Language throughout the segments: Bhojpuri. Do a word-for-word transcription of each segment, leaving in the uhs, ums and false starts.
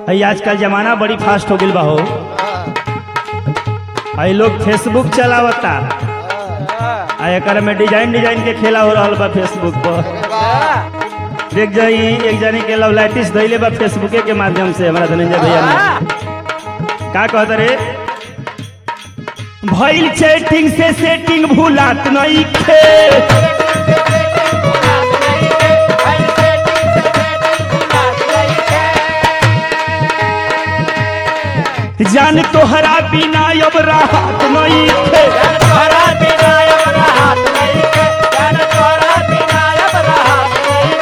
है आजकल जमाना बड़ी फास्ट हो गई बा हो। है लोग फेसबुक चलावता आ एकर में डिजाइन डिजाइन के खेला हो रहा बा फेसबुक पर। देख जाई एक जानी के लव लाइटिस दैले बा फेसबुके के माध्यम से हमारा धनंजय भैया ने का कहत रे भइल चैटिंग से सेटिंग भूलात नहीं खे जान तोहरा बिना अब राहत नहीं थे तोहरा बिना अब राहत नहीं के जान तोहरा बिना अब राहत नहीं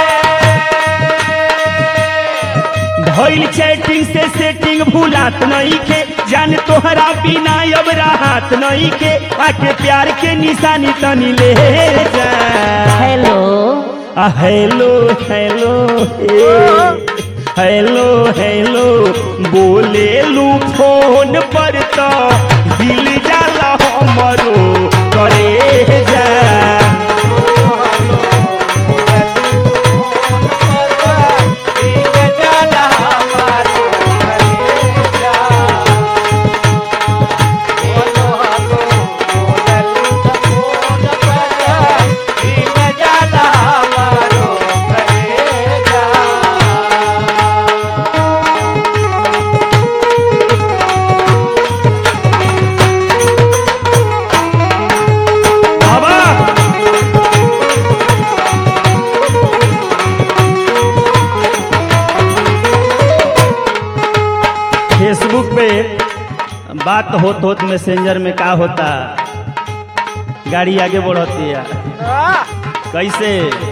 के भइल चैटिंग से सेटिंग भूलात नहीं के जान तोहरा बिना अब राहत नहीं के आके प्यार के निशानी तनी ले जा। हेलो आ हेलो हेलो हेलो हेलो बोले लू फोन पर तो दिल जाला हमरो करे जा। फेसबुक पे बात होत होत मैसेंजर में का होता गाड़ी आगे बढ़ती है कैसे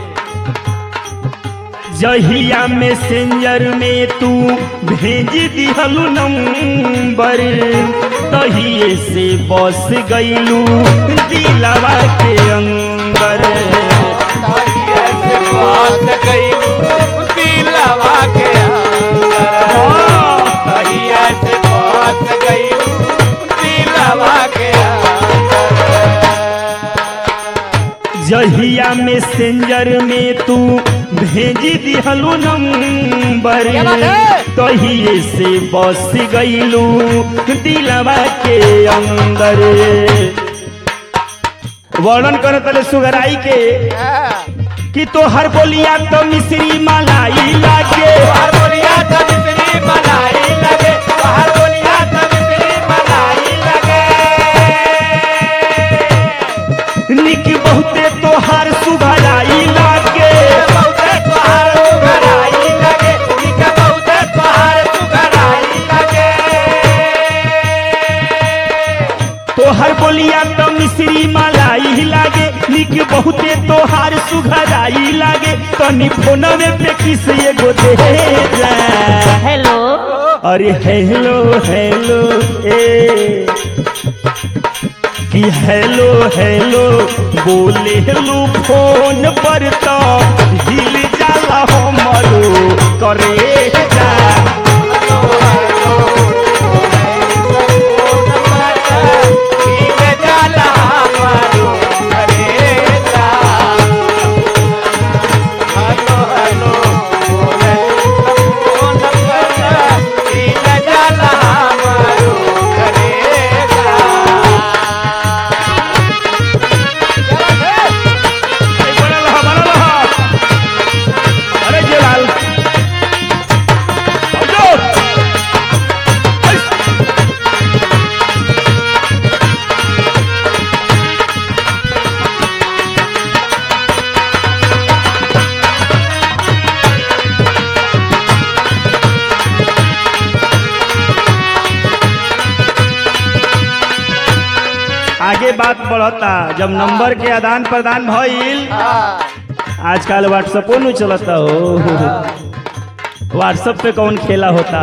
जहिया मैसेंजर में तू भेज दिहलू नंबर तहिए से बस गईलू दिलवा के अंदर जहिया मैसेंजर में तू भेज दिहलू नंबर तहिए से बस गईलू दिलवा के अंदर। वर्णन कर तले सुगराई के कि तो हर बोलिया तो मिश्री मलाई लागे हर बोलिया तो मिश्री मलाई लगे हर बोलिया तो मिश्री मलाई लगे निक बहुते तोहार सुघराई लागे बहुते तोहार सुघराई लगे निक बहुते तोहार सुघराई लगे तोहर बोलिया तो मिश्री मलाई लागे निक बहुते तोहार सुघराई लागे तनी फोनवे पे किस एगो दे जा। हेलो अरे हेलो हेलो ए कि हेलो हेलो बोले लू फोन पर तो दिल जाला हमरो करे जा। आगे बात बढ़ता जब नंबर के आदान प्रदान भइल आजकल व्हाट्सएपो नहीं चलता हो। व्हाट्सएप पे कौन खेला होता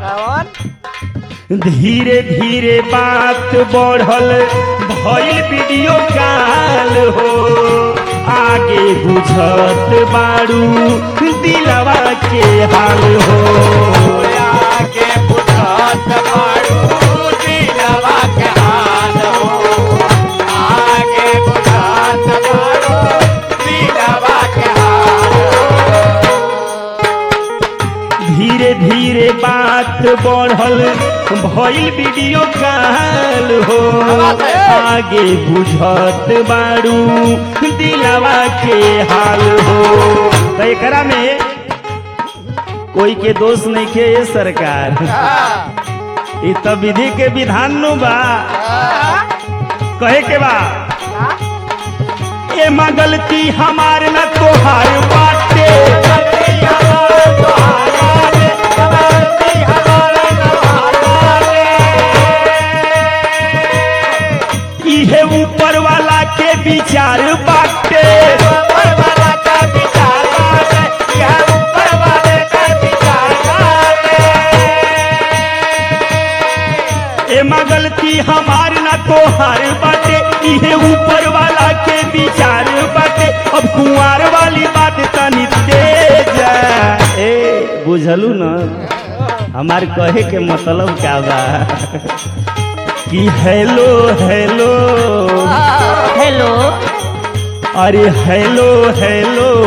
धीरे धीरे बात बढ़ल भइल वीडियो कॉल हो आगे बुझत बारू दिलवा के हाल हो आगे बुझत बारू दिलवा के हाल हो आगे बुझत बारू दिलवा के हाल हो धीरे धीरे बात बढ़ल भइल वीडियो कॉल हो आगे बुझत बारू दिलवा के हाल हो। तो एकरा में कोई के दोष नहीं के ये सरकार, इ तो विधि के विधान नु बा। कहे के बा ए मां गलती हमार न तोहार बाटे, इहे ऊपर वाला के विचार बाटे, ए मां गलती हमार ना तोहार बाटे, इहे ऊपर वाला के विचार बाटे। अब कुंवार वाली बात तनी तेज ए बुझलू न हमार कहे के मतलब क्या बा कि हेलो हेलो हेलो अरे हेलो हेलो